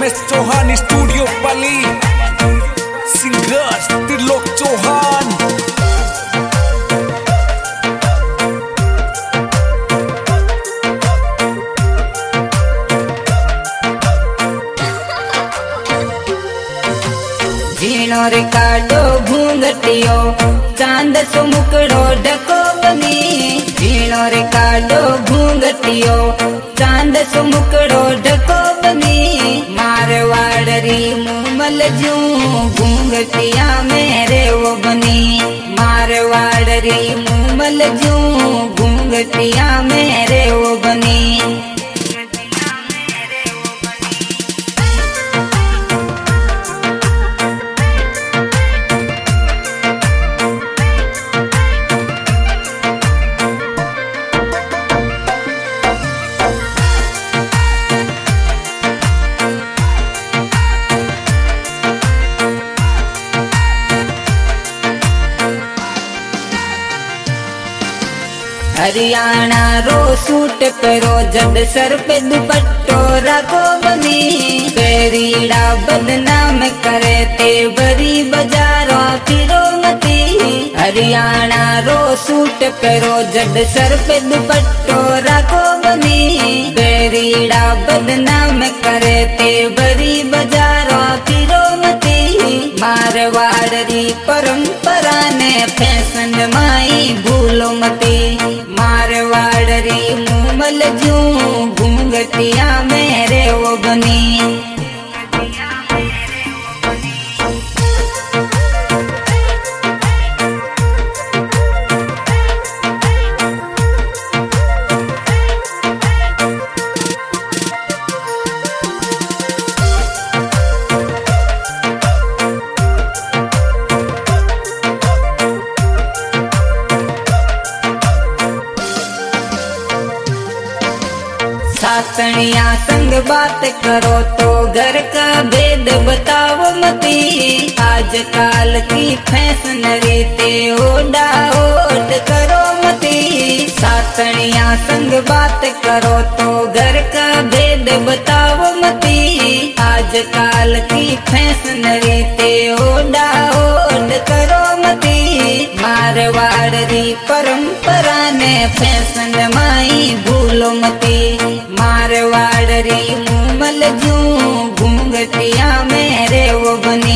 MS Chauhan studio Pali, singers Trilok Chauhan. झीणो रे काडो घूंघटियो चांद सो मुकड़ो ढको बनी। झीणो रे काडो घूंघटियो चांद सो मुकड़ो ढको बनी। मारवाड़ी मुमल जू घूंघटिया मेरे वो बनी। मारवाड़ी मुमल जू घूंघटिया मेरे वो बनी। हरियाणा रो सूट परो जब सर पे दुपट्टो रखो बनी। पेरीड़ा बदनाम करे ते बरी बजारो फिरो मती। हरियाणा रो सूट परो जब सर पे दुपट्टो रखो बनी। पेरीड़ा बदनाम करे ते बरी बजारो फिरो मती। मारवाड़ी परंपरा ने फैशन माई भूलो मती। मारवाड़ी मुमल जू घूंघटिया मेरे वो बनी। सासनिया संग बात करो तो घर का भेद बताओ मती। आजकल की फैशन रीते ओडा ओड करो मती। सासनिया संग बात करो तो घर का भेद बताओ मती। आजकल की फैशन रीते ओडा ओड करो मती। मारवाड़ी परंपरा ने फैशन माई भूलो मती। मारवाड़ी मुमल जू घूंघटिया मेरे वो बनी।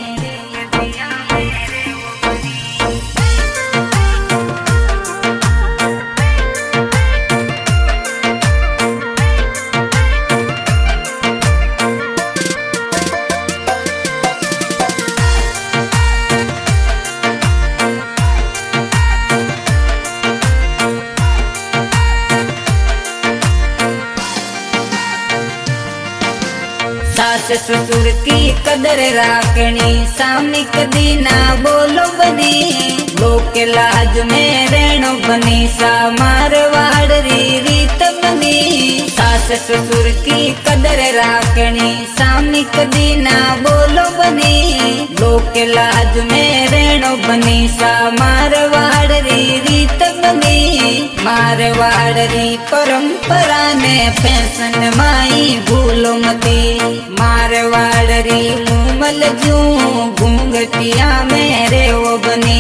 सास ससुर की कदर राखनी सामने कदी ना बोलो बनी। लोक लाज में रहनो बनी सा मारवाड़ी रीत बनी। सास ससुर की कदर राखनी सामने कदी ना बोलो बनी। लोक लाज में रहनो बनी सा मारवाड़ी रीत बनी। मारवाड़ी परंपरा ने फैशन माई भूलो मती। मारवाड़ी मुमल जू घूंघटिया मेरे वो बनी।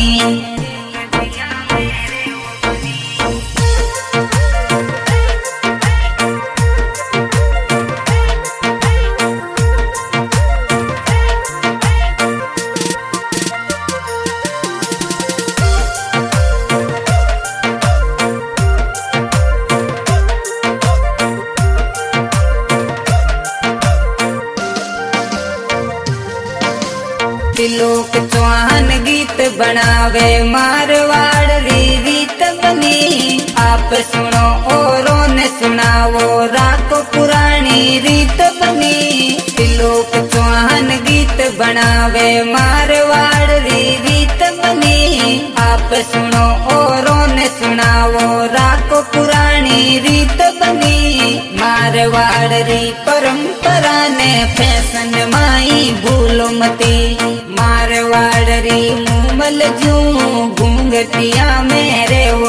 त्रिलोक चौहान गीत बनावे मारवाड़ी रीत बनी। आप सुनो औरों ने सुनावो राखो पुरानी रीत बनी। त्रिलोक चौहान गीत बनावे मारवाड़ी रीत बनी। आप सुनो औरों ने सुनावो राखो पुरानी रीत बनी। मारवाड़ी परंपरा ने फैशन माई भूलो मती। मारवाड़ी मुमल जू घूंघटिया मेरे